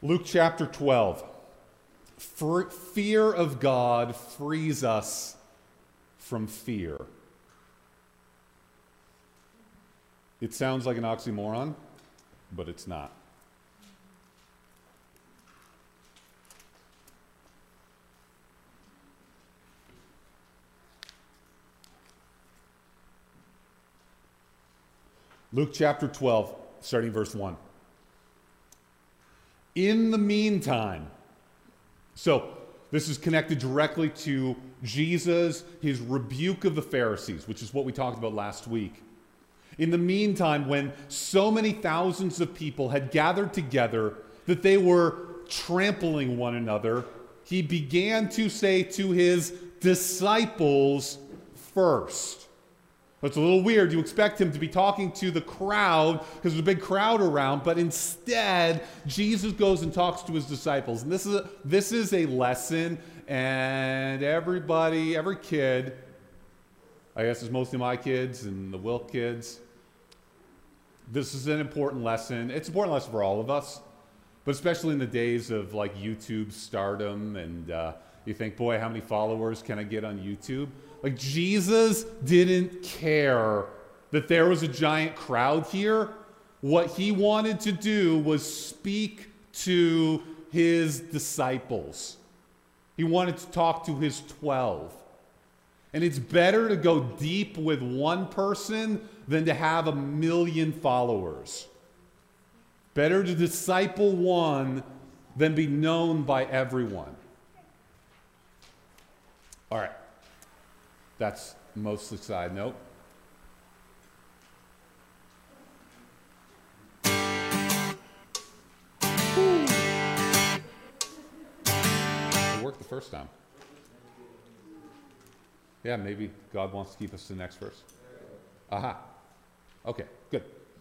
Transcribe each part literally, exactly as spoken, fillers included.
Luke chapter twelve. For fear of God frees us from fear. It sounds like an oxymoron, but it's not. Luke chapter twelve, starting verse one. In the meantime, so this is connected directly to Jesus, his rebuke of the Pharisees, which is what we talked about last week. In the meantime, when so many thousands of people had gathered together that they were trampling one another, he began to say to his disciples first. It's a little weird. You expect him to be talking to the crowd because there's a big crowd around, but instead, Jesus goes and talks to his disciples. And this is a, this is a lesson, and everybody, every kid, I guess it's mostly my kids and the Wilk kids, this is an important lesson. It's an important lesson for all of us, but especially in the days of like YouTube stardom, and uh, you think, boy, how many followers can I get on YouTube? Like, Jesus didn't care that there was a giant crowd here. What he wanted to do was speak to his disciples. He wanted to talk to his twelve. And it's better to go deep with one person than to have a million followers. Better to disciple one than be known by everyone. All right. That's mostly side note. It worked the first time. Yeah, maybe God wants to keep us to the next verse. Aha. Okay, good.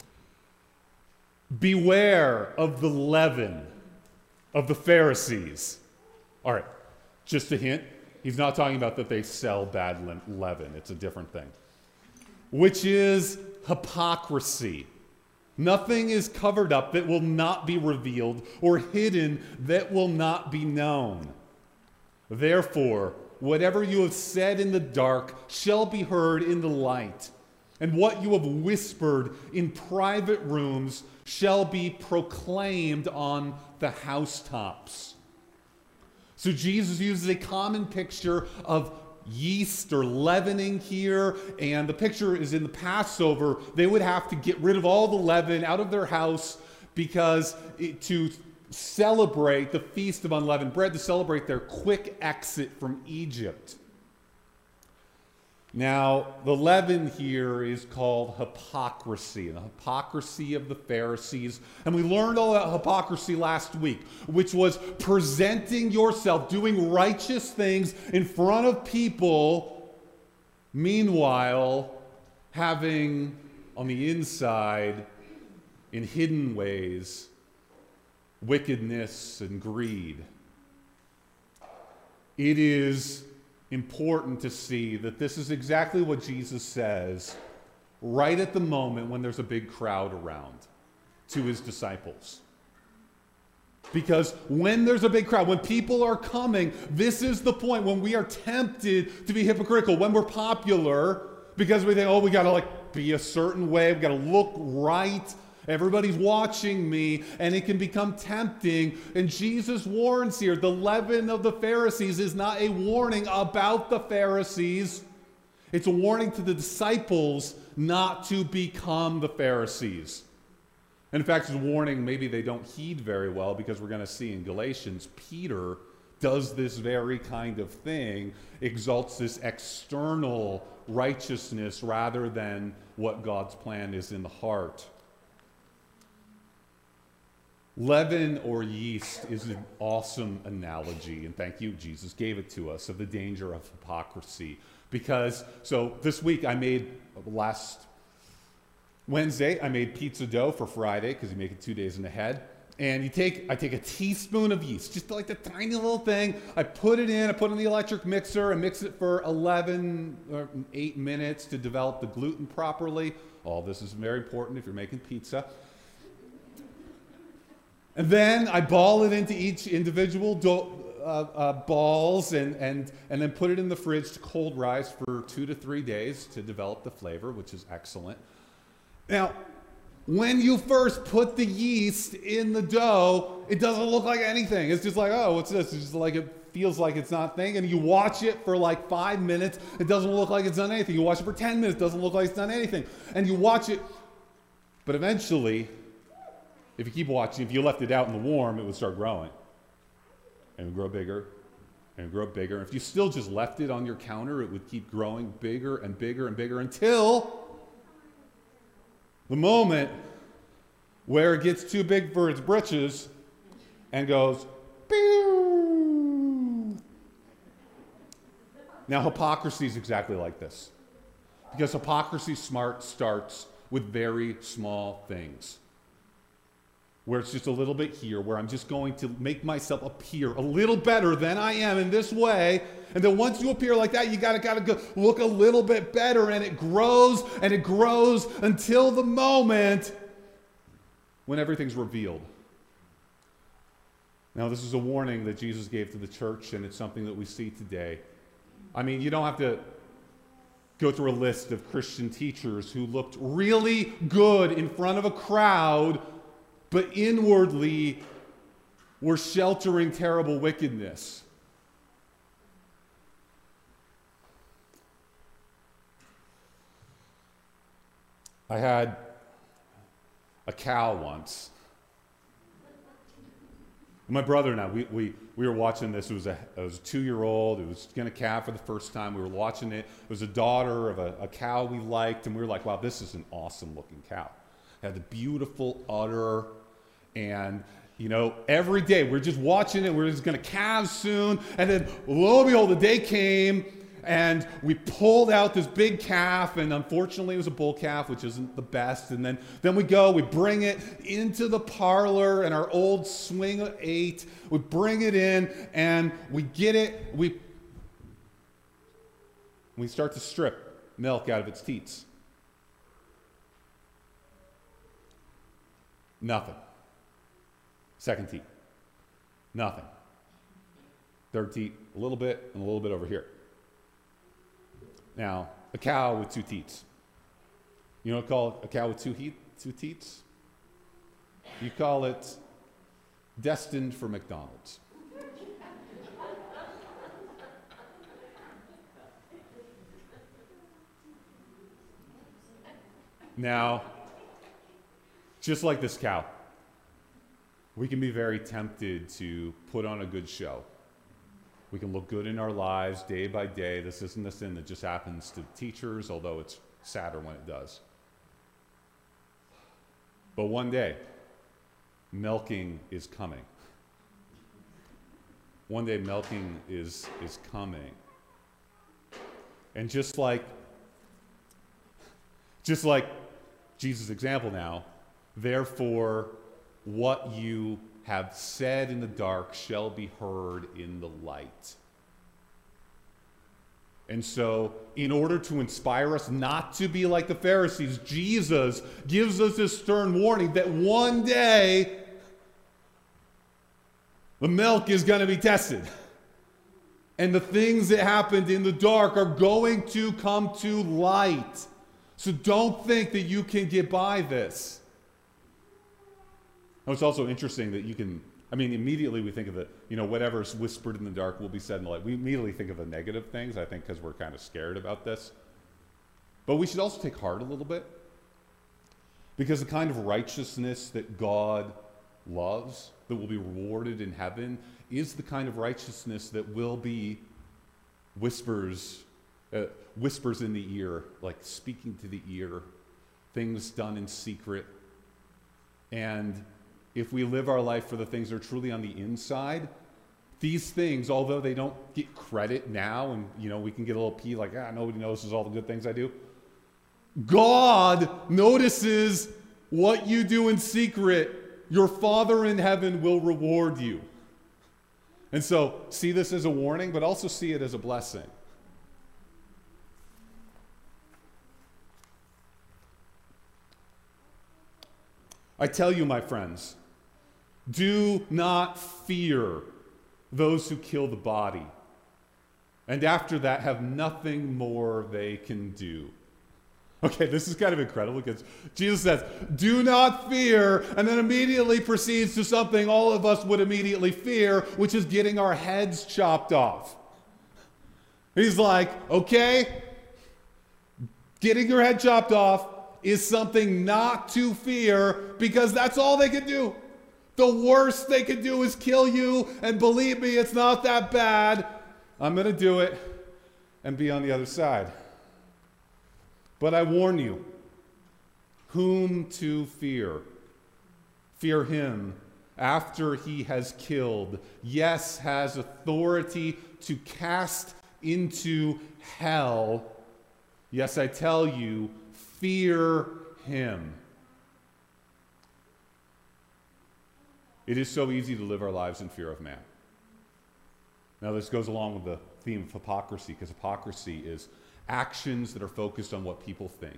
Beware of the leaven of the Pharisees. All right, just a hint. He's not talking about that they sell bad leaven. It's a different thing. Which is hypocrisy. Nothing is covered up that will not be revealed, or hidden that will not be known. Therefore, whatever you have said in the dark shall be heard in the light, and what you have whispered in private rooms shall be proclaimed on the housetops. So Jesus uses a common picture of yeast or leavening here, and the picture is in the Passover. They would have to get rid of all the leaven out of their house because it, to celebrate the Feast of Unleavened Bread, to celebrate their quick exit from Egypt. Now, the leaven here is called hypocrisy, and the hypocrisy of the Pharisees. And we learned all that hypocrisy last week, which was presenting yourself, doing righteous things in front of people, meanwhile, having on the inside, in hidden ways, wickedness and greed. It is important to see that this is exactly what Jesus says right at the moment when there's a big crowd around to his disciples. Because when there's a big crowd, when people are coming, this is the point when we are tempted to be hypocritical, when we're popular, because we think, oh, we got to like be a certain way, we got to look right. Everybody's watching me, and it can become tempting. And Jesus warns here, the leaven of the Pharisees is not a warning about the Pharisees. It's a warning to the disciples not to become the Pharisees. And in fact, it's a warning maybe they don't heed very well, because we're going to see in Galatians, Peter does this very kind of thing, exalts this external righteousness rather than what God's plan is in the heart. Leaven or yeast is an awesome analogy, and thank you, Jesus gave it to us, of the danger of hypocrisy. Because, so this week I made, last Wednesday, I made pizza dough for Friday, because you make it two days in ahead. And you take, I take a teaspoon of yeast, just like the tiny little thing. I put it in, I put it in the electric mixer, and mix it for eleven or eight minutes to develop the gluten properly. All this is very important if you're making pizza. And then I ball it into each individual do- uh, uh, balls and, and, and then put it in the fridge to cold rise for two to three days to develop the flavor, which is excellent. Now, when you first put the yeast in the dough, it doesn't look like anything. It's just like, oh, what's this? It's just like it feels like it's not a thing. And you watch it for like five minutes, it doesn't look like it's done anything. You watch it for ten minutes, it doesn't look like it's done anything. And you watch it, but eventually, if you keep watching, if you left it out in the warm, it would start growing. And it would grow bigger, and it would grow bigger. And if you still just left it on your counter, it would keep growing bigger and bigger and bigger until the moment where it gets too big for its britches and goes, pew. Now, hypocrisy is exactly like this. Because hypocrisy smart starts with very small things. Where it's just a little bit here, where I'm just going to make myself appear a little better than I am in this way. And then once you appear like that, you gotta, gotta go look a little bit better, and it grows and it grows until the moment when everything's revealed. Now, this is a warning that Jesus gave to the church, and it's something that we see today. I mean, you don't have to go through a list of Christian teachers who looked really good in front of a crowd, but inwardly were sheltering terrible wickedness. I had a cow once. My brother and I, we, we, we were watching this. It was a, it was a two-year-old. It was going to calve for the first time. We were watching it. It was a daughter of a, a cow we liked, and we were like, wow, this is an awesome-looking cow. It had the beautiful udder, and, you know, every day we're just watching it. We're just going to calve soon, and then, lo and behold, the day came, and we pulled out this big calf, and unfortunately it was a bull calf, which isn't the best. And then, then we go, we bring it into the parlor in our old swing of eight. We bring it in, and we get it, we, we start to strip milk out of its teats. Nothing. Second teat. Nothing. Third teat, a little bit, and a little bit over here. Now, a cow with two teats. You don't call it a cow with two, heat, two teats? You call it destined for McDonald's. Now, just like this cow, we can be very tempted to put on a good show. We can look good in our lives day by day. This isn't a sin that just happens to teachers, although it's sadder when it does. But one day, milking is coming. One day, milking is, is coming. And just like, just like Jesus' example now, therefore, what you have said in the dark shall be heard in the light. And so, in order to inspire us not to be like the Pharisees, Jesus gives us this stern warning that one day the milk is going to be tested. And the things that happened in the dark are going to come to light. So don't think that you can get by this. Now, it's also interesting that you can, I mean, immediately we think of it, you know, whatever's whispered in the dark will be said in the light. We immediately think of the negative things, I think, because we're kind of scared about this. But we should also take heart a little bit. Because the kind of righteousness that God loves, that will be rewarded in heaven, is the kind of righteousness that will be whispers, uh, whispers in the ear, like speaking to the ear, things done in secret. And if we live our life for the things that are truly on the inside, these things, although they don't get credit now, and you know we can get a little pee like, ah, nobody notices all the good things I do. God notices what you do in secret. Your Father in heaven will reward you. And so, see this as a warning, but also see it as a blessing. I tell you, my friends, Do not fear those who kill the body, and after that have nothing more they can do. Okay, this is kind of incredible because Jesus says, do not fear, and then immediately proceeds to something all of us would immediately fear, which is getting our heads chopped off. He's like, okay, getting your head chopped off is something not to fear because that's all they can do. The worst they can do is kill you, and believe me, it's not that bad. I'm going to do it and be on the other side. But I warn you, whom to fear? Fear him after he has killed, yes, has authority to cast into hell. Yes, I tell you, fear him. It is so easy to live our lives in fear of man. Now, this goes along with the theme of hypocrisy, because hypocrisy is actions that are focused on what people think.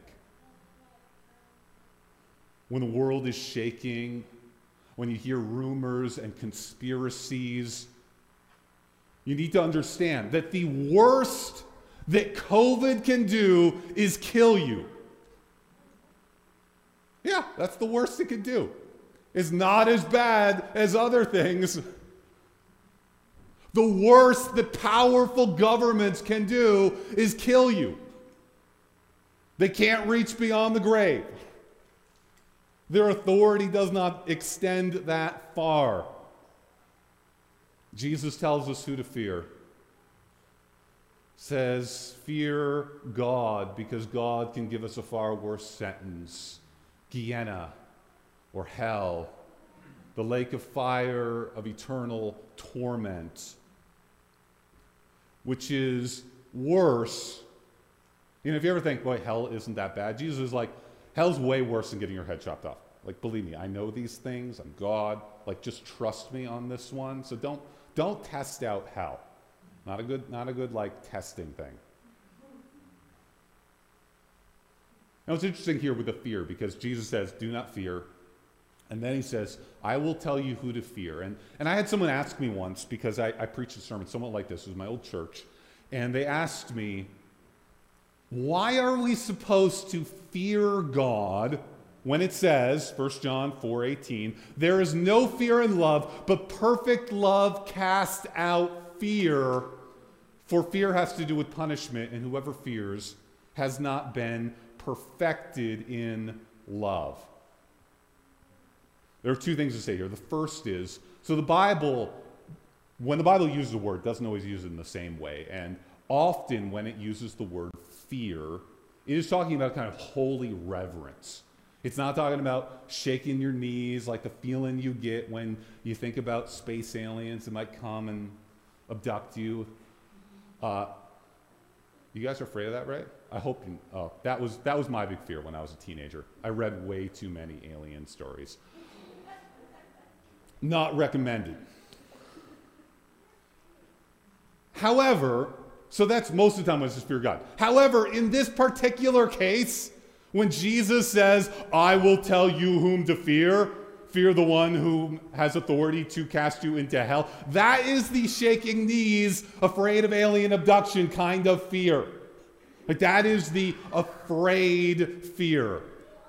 When the world is shaking, when you hear rumors and conspiracies, you need to understand that the worst that COVID can do is kill you. Yeah, that's the worst it can do. It's not as bad as other things. The worst that powerful governments can do is kill you. They can't reach beyond the grave. Their authority does not extend that far. Jesus tells us who to fear. Says, fear God, because God can give us a far worse sentence. Gehenna, or hell, the lake of fire of eternal torment, which is worse. You know, if you ever think, boy, hell isn't that bad, Jesus is like, hell's way worse than getting your head chopped off. Like, believe me, I know these things. I'm God. Like, just trust me on this one. So don't don't test out hell. Not a good, not a good like testing thing. Now it's interesting here with the fear, because Jesus says, do not fear. And then he says, I will tell you who to fear. And, and I had someone ask me once, because I, I preached a sermon somewhat like this. It was my old church. And they asked me, why are we supposed to fear God when it says, First John four eighteen, there is no fear in love, but perfect love casts out fear. For fear has to do with punishment, and whoever fears has not been perfected in love. There are two things to say here. The first is, so the Bible, when the Bible uses a word, it doesn't always use it in the same way. And often when it uses the word fear, it is talking about kind of holy reverence. It's not talking about shaking your knees like the feeling you get when you think about space aliens that might come and abduct you. Uh, you guys are afraid of that, right? I hope you, oh, that was, that was my big fear when I was a teenager. I read way too many alien stories. Not recommended. However, so that's most of the time when it's just fear God. However, in this particular case, when Jesus says, I will tell you whom to fear, fear the one who has authority to cast you into hell, that is the shaking knees, afraid of alien abduction kind of fear. Like that is the afraid fear.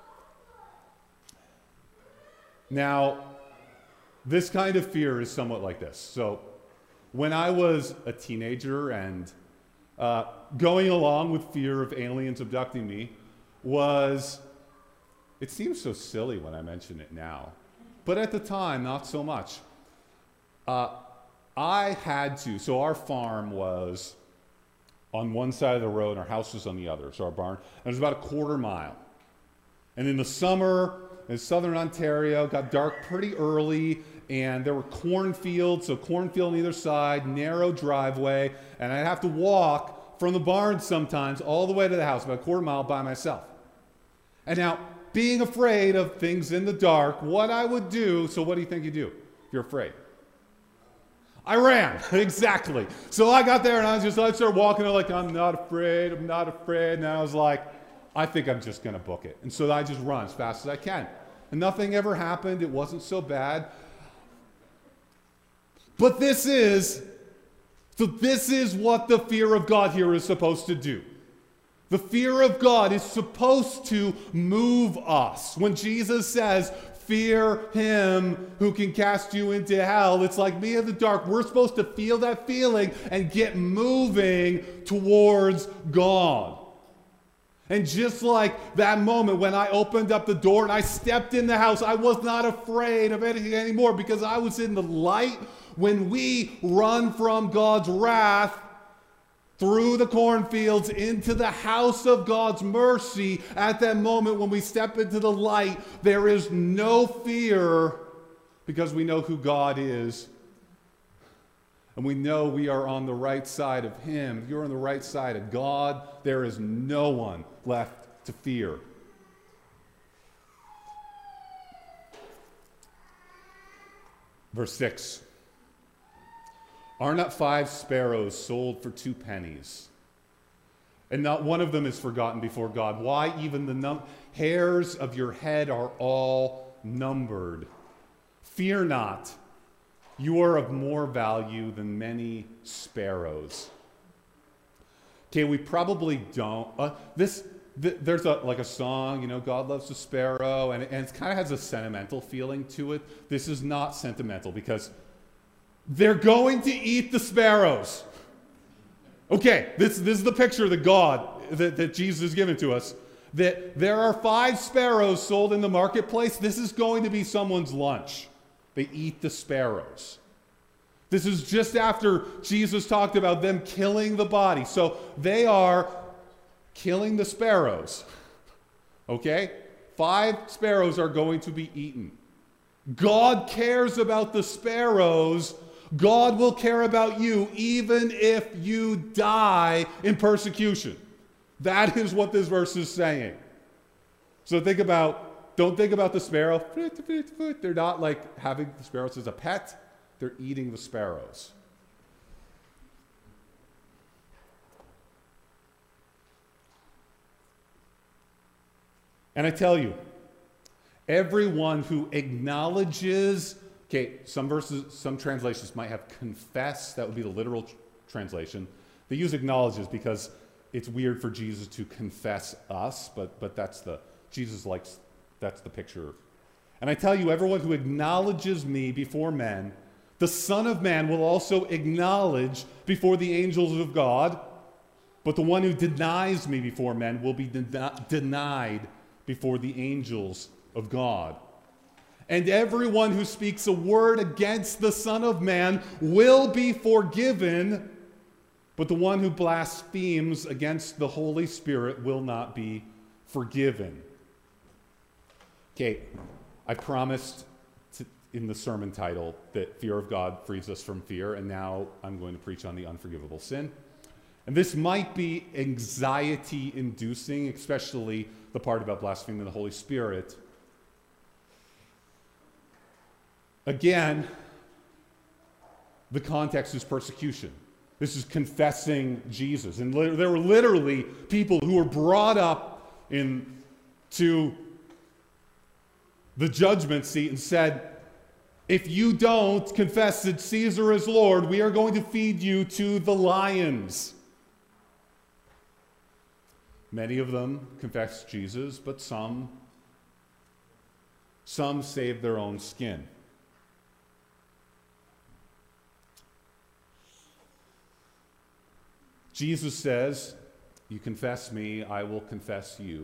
Now, this kind of fear is somewhat like this. So, when I was a teenager and uh, going along with fear of aliens abducting me was, it seems so silly when I mention it now, but at the time, not so much. Uh, I had to, so our farm was on one side of the road and our house was on the other, so our barn, and it was about a quarter mile. And in the summer, in southern Ontario, it got dark pretty early, and there were cornfields, so cornfield on either side, narrow driveway, and I'd have to walk from the barn sometimes all the way to the house, about a quarter mile by myself. And now, being afraid of things in the dark, what I would do, so what do you think you do if you're afraid? I ran, exactly. So I got there and I was just, I started walking, I'm like, I'm not afraid, I'm not afraid, and I was like, I think I'm just gonna book it. And so I just run as fast as I can. And nothing ever happened, it wasn't so bad. But this is, so this is what the fear of God here is supposed to do. The fear of God is supposed to move us. When Jesus says, fear him who can cast you into hell, it's like me in the dark. We're supposed to feel that feeling and get moving towards God. And just like that moment when I opened up the door and I stepped in the house, I was not afraid of anything anymore because I was in the light. When we run from God's wrath through the cornfields into the house of God's mercy, at that moment when we step into the light, there is no fear because we know who God is. And we know we are on the right side of him. If you're on the right side of God, there is no one left to fear. Verse six. Are not five sparrows sold for two pennies? And not one of them is forgotten before God. Why even the num- hairs of your head are all numbered. Fear not. You are of more value than many sparrows. Okay, we probably don't. Uh, this th- there's a like a song, you know, God loves the sparrow, and, and it kind of has a sentimental feeling to it. This is not sentimental because they're going to eat the sparrows. Okay, this, this is the picture that God, that, that Jesus has given to us. That there are five sparrows sold in the marketplace. This is going to be someone's lunch. They eat the sparrows. This is just after Jesus talked about them killing the body. So they are killing the sparrows. Okay? Five sparrows are going to be eaten. God cares about the sparrows. God will care about you even if you die in persecution. That is what this verse is saying. So think about, don't think about the sparrow. They're not like having the sparrows as a pet. They're eating the sparrows. And I tell you, everyone who acknowledges, okay, some verses, some translations might have confess, that would be the literal tr- translation. They use acknowledges because it's weird for Jesus to confess us, but, but that's the, Jesus likes, that's the picture. And I tell you, everyone who acknowledges me before men, the Son of Man will also acknowledge before the angels of God, but the one who denies me before men will be de- denied before the angels of God. And everyone who speaks a word against the Son of Man will be forgiven, but the one who blasphemes against the Holy Spirit will not be forgiven. Okay, I promised to, in the sermon title that fear of God frees us from fear, and now I'm going to preach on the unforgivable sin. And this might be anxiety-inducing, especially the part about blaspheming the Holy Spirit. Again, the context is persecution. This is confessing Jesus. And li- there were literally people who were brought up into the judgment seat and said, if you don't confess that Caesar is Lord, we are going to feed you to the lions. Many of them confessed Jesus, but some, some saved their own skin. Jesus says, you confess me, I will confess you.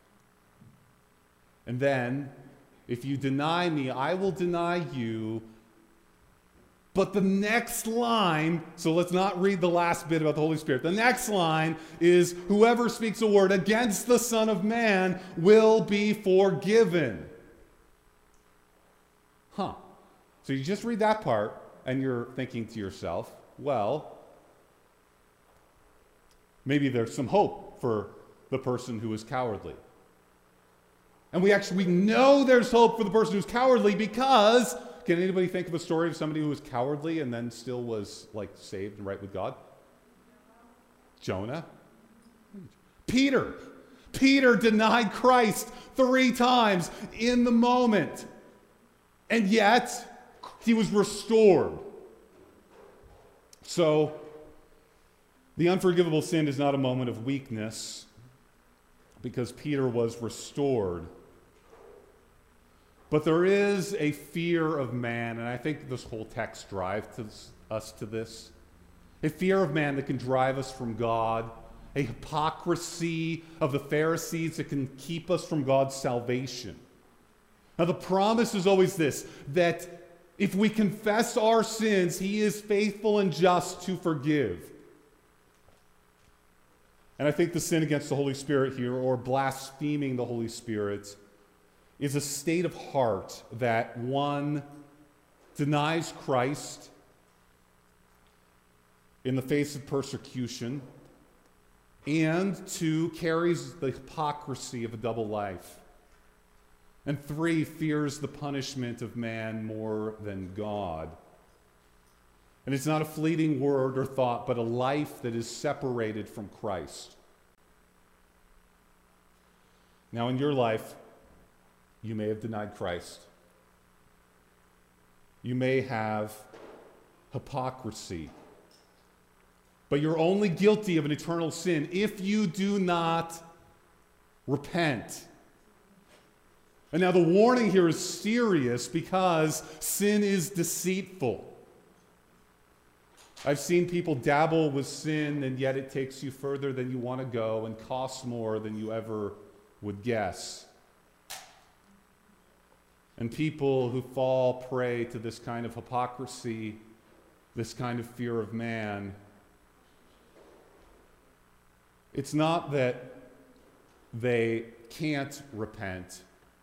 And then, if you deny me, I will deny you. But the next line, so let's not read the last bit about the Holy Spirit. The next line is, whoever speaks a word against the Son of Man will be forgiven. Huh. So you just read that part, and you're thinking to yourself, well, maybe there's some hope for the person who is cowardly. And we actually we know there's hope for the person who's cowardly because, can anybody think of a story of somebody who was cowardly and then still was like saved and right with God? Jonah. Peter. Peter denied Christ three times in the moment. And yet, he was restored. So, the unforgivable sin is not a moment of weakness because Peter was restored. But there is a fear of man, and I think this whole text drives us to this. A fear of man that can drive us from God, a hypocrisy of the Pharisees that can keep us from God's salvation. Now, the promise is always this, that if we confess our sins, He is faithful and just to forgive. And I think the sin against the Holy Spirit here, or blaspheming the Holy Spirit, is a state of heart that, one, denies Christ in the face of persecution, and two, carries the hypocrisy of a double life, and three, fears the punishment of man more than God. And it's not a fleeting word or thought, but a life that is separated from Christ. Now, in your life, you may have denied Christ. You may have hypocrisy. But you're only guilty of an eternal sin if you do not repent. And now the warning here is serious because sin is deceitful. I've seen people dabble with sin, and yet it takes you further than you want to go and costs more than you ever would guess. And people who fall prey to this kind of hypocrisy, this kind of fear of man, it's not that they can't repent.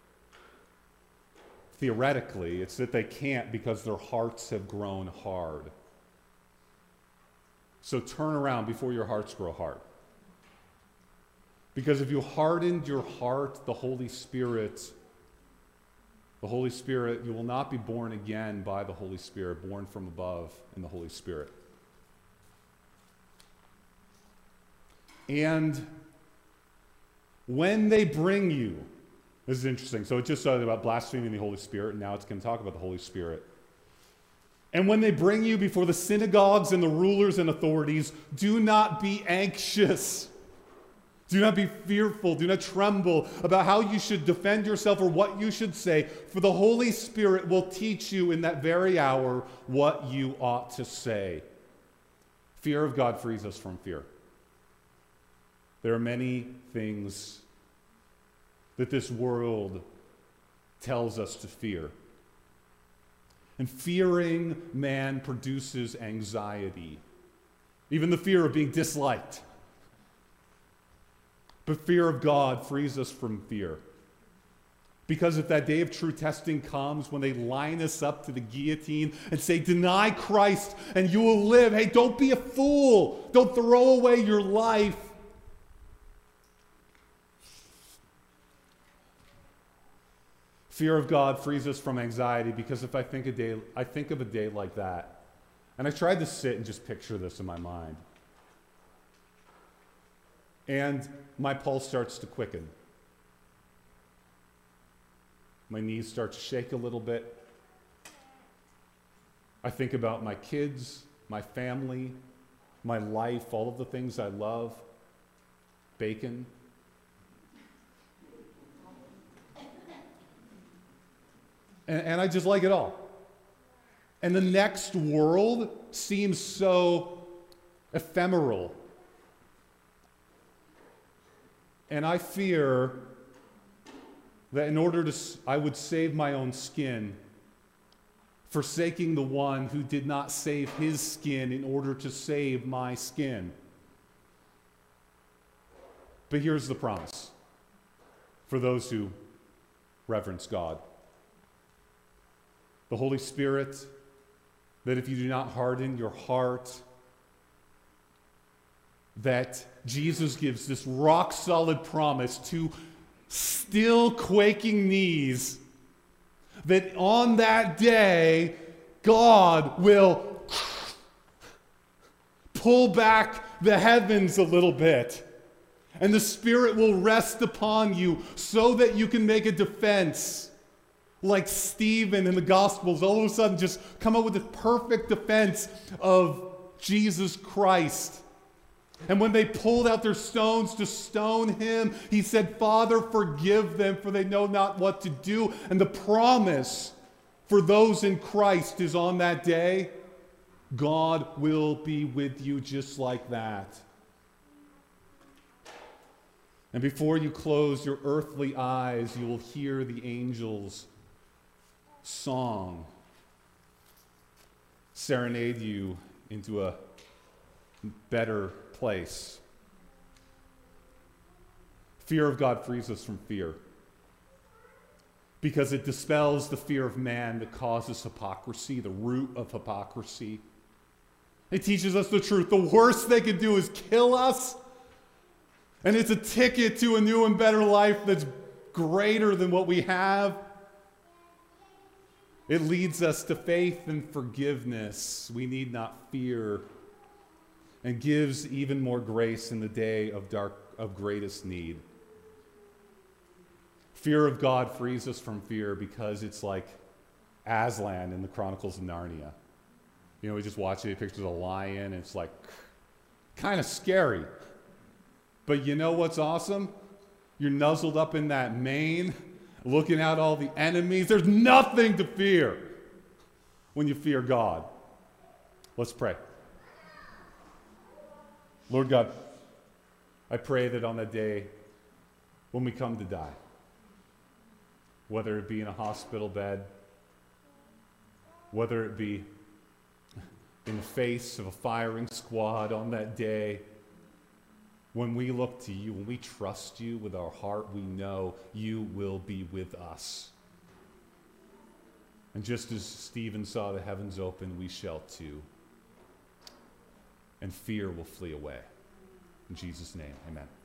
Theoretically, it's that they can't because their hearts have grown hard. So turn around before your hearts grow hard. Because if you hardened your heart, the Holy Spirit, the Holy Spirit, you will not be born again by the Holy Spirit, born from above in the Holy Spirit. And when they bring you, this is interesting. So it just started about blaspheming the Holy Spirit, and now it's going to talk about the Holy Spirit. And when they bring you before the synagogues and the rulers and authorities, do not be anxious. Do not be fearful. Do not tremble about how you should defend yourself or what you should say, for the Holy Spirit will teach you in that very hour what you ought to say. Fear of God frees us from fear. There are many things that this world tells us to fear. And fearing man produces anxiety, even the fear of being disliked. But fear of God frees us from fear. Because if that day of true testing comes, when they line us up to the guillotine and say, deny Christ and you will live. Hey, don't be a fool. Don't throw away your life. Fear of God frees us from anxiety, because if I think a day, I think of a day like that, and I tried to sit and just picture this in my mind, and my pulse starts to quicken. My knees start to shake a little bit. I think about my kids, my family, my life, all of the things I love, bacon. And, and I just like it all. And the next world seems so ephemeral. And I fear that in order to, I would save my own skin, forsaking the one who did not save his skin in order to save my skin. But here's the promise for those who reverence God. The Holy Spirit, that if you do not harden your heart, that Jesus gives this rock-solid promise to still quaking knees, that on that day, God will pull back the heavens a little bit, and the Spirit will rest upon you so that you can make a defense. Like Stephen in the Gospels, all of a sudden just come up with this perfect defense of Jesus Christ. And when they pulled out their stones to stone him, he said, Father, forgive them, for they know not what to do. And the promise for those in Christ is on that day, God will be with you just like that. And before you close your earthly eyes, you will hear the angels' song serenade you into a better place. Fear of God frees us from fear because it dispels the fear of man that causes hypocrisy, the root of hypocrisy. It teaches us the truth. The worst they could do is kill us, and it's a ticket to a new and better life that's greater than what we have. It leads us to faith and forgiveness. We need not fear, and gives even more grace in the day of dark of greatest need. Fear of God frees us from fear because it's like Aslan in the Chronicles of Narnia. You know, we just watch the pictures of a lion, and it's like kind of scary. But you know what's awesome? You're nuzzled up in that mane, looking at all the enemies. There's nothing to fear when you fear God. Let's pray. Lord God, I pray that on that day when we come to die, whether it be in a hospital bed, whether it be in the face of a firing squad on that day, when we look to you, when we trust you with our heart, we know you will be with us. And just as Stephen saw the heavens open, we shall too. And fear will flee away. In Jesus' name, amen.